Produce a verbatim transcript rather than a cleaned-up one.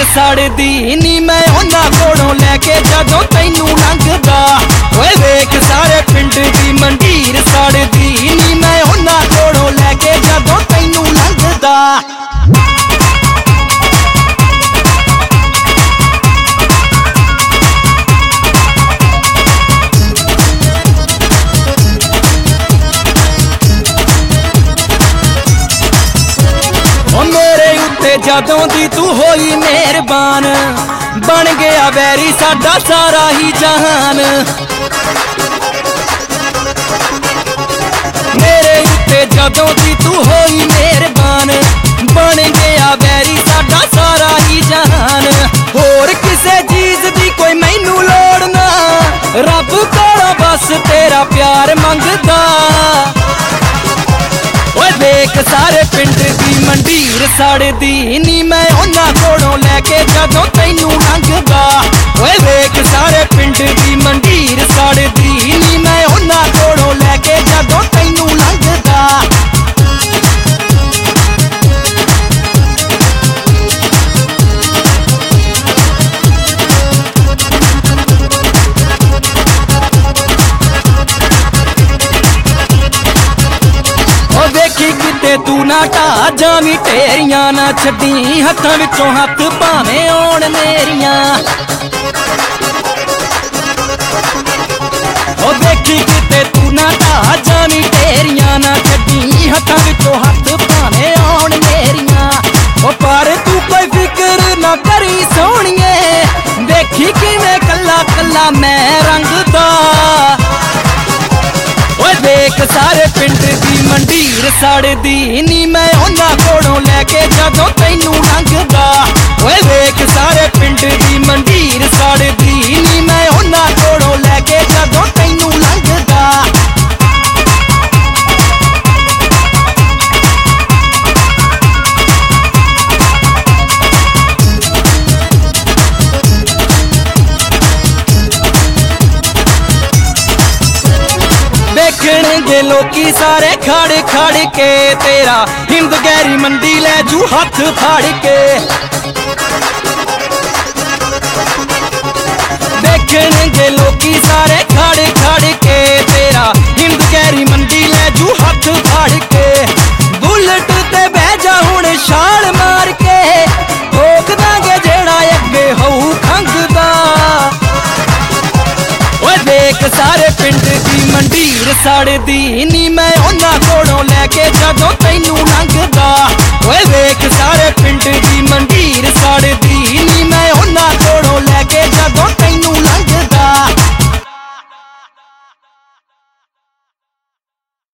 मंडीर सड़दी नी मैं उन्हां कोलों लैके जदों तैनू लंघदा। ओए वेख सारे पिंड दी मंडीर सड़दी नी मैं उन्हां कोलों लैके जदों तैनू लंघदा। जदों दी तू होई मेहरबान बन गया वैरी साडा सारा ही जहान। मेरे उत्ते जदों दी तू होई मेहरबान बन गया वैरी साडा सारा ही जहान। होर किसे चीज दी कोई मैनू लोड़ ना, रब कोलों बस तेरा प्यार मंगदा। वेख सारे पिंड दी मंडीर सड़दी नी मैं उन्हां कोलों लैके जदों तैनू लंघदा। ओए वेख सारे पिंड दी मंडीर सड़दी नी मैं उन्हां कोलों लैके जदों तैनू लंघदा। किते तू ना ढा जावी ढेरियां ना छड्डी हत्थां विचों हत्थ भावें आउण मेरियां। ओ देखी किते तू ना ढा जावी ढेरियां ना छड्डी हत्थां विचों हत्थ भावें आउण मेरियां। ओ पर तू कोई फिक्र ना करी सोहणिए, देखी किवें कल्ला कल्ला मैं रंगदा। वेख सारे पिंड दी मंडीर सड़दी नी मैं उन्हां कोलों लैके जदों तैनू लंघदा। ओए वेख सारे पिंड दी मंडीर सड़दी नी मैं उन्हां कोलों लैके जदों तैनू लंघदा। देखणगे लोकी सारे खड़ खड़ के तेरा हिंद गैरी मंडी लै जू हथ फड़ के। देखणगे लोकी सारे खड़ खड़ के तेरा हिंद गैरी मंडी लै जू हथ फड़ के। बुलेट ते बह जा हुण छाल मार के, ठोक दांगे जेड़ा अगे होऊ खंघदा। वेख सारे पिंड दी मंडीर सड़दी नी मैं उन्हां कोलों लैके जदों तैनू लंघदा। ओए वेख सारे पिंड दी मंडीर